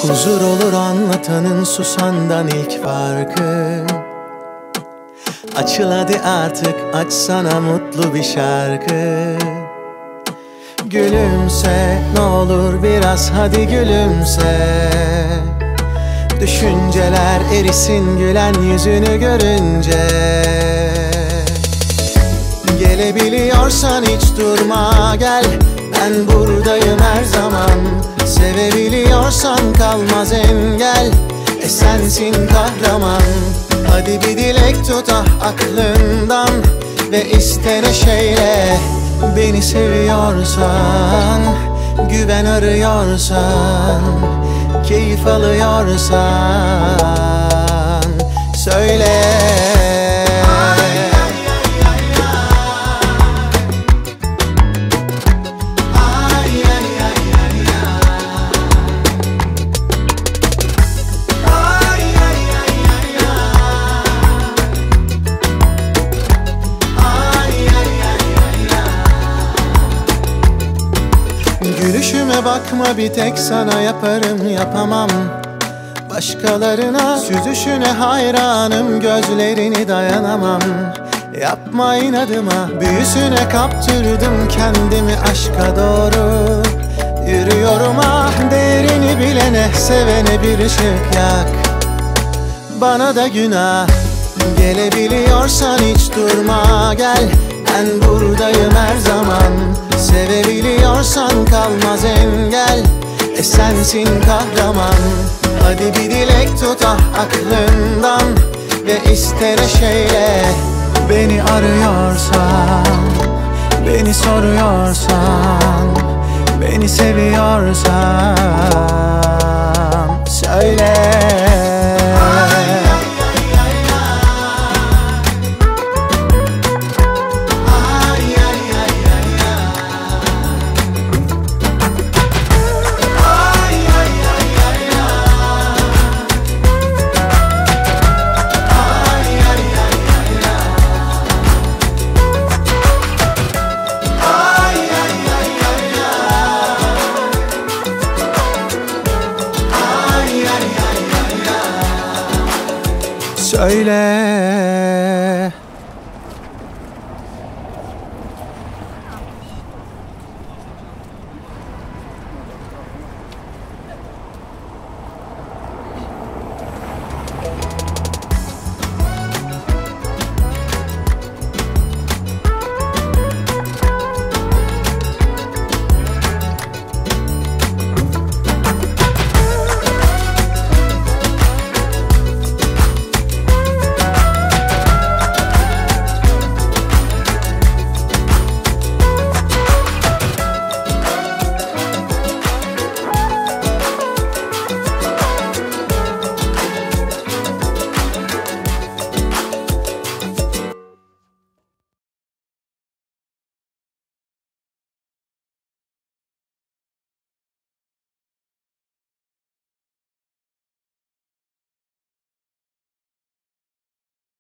Huzur olur anlatanın susandan ilk farkı. Açıl hadi artık, aç sana mutlu bir şarkı. Gülümse ne olur biraz, hadi gülümse. Düşünceler erisin gülen yüzünü görünce. Gelebiliyorsan hiç durma gel, ben buradayım her zaman. Sevebiliyorsan kalmaz engel, sensin kahraman. Hadi bir dilek tut aklından ve iste neşeyle. Beni seviyorsan, güven arıyorsan, keyif alıyorsan söyle. Gülüşüme bakma, bir tek sana yaparım yapamam başkalarına. Süzüşüne hayranım, gözlerini dayanamam. Yapma inadıma, büyüsüne kaptırdım kendimi, aşka doğru yürüyorum. Ah değerini bilene, sevene bir ışık yak, bana da günah. Gelebiliyorsan hiç durma gel, ben buradayım her zaman. Sevebiliyorsan kalmaz engel, sensin kahraman. Hadi bir dilek tut aklından ve iste neşeyle. Beni arıyorsan, beni soruyorsan, beni seviyorsan söyle. Söyle.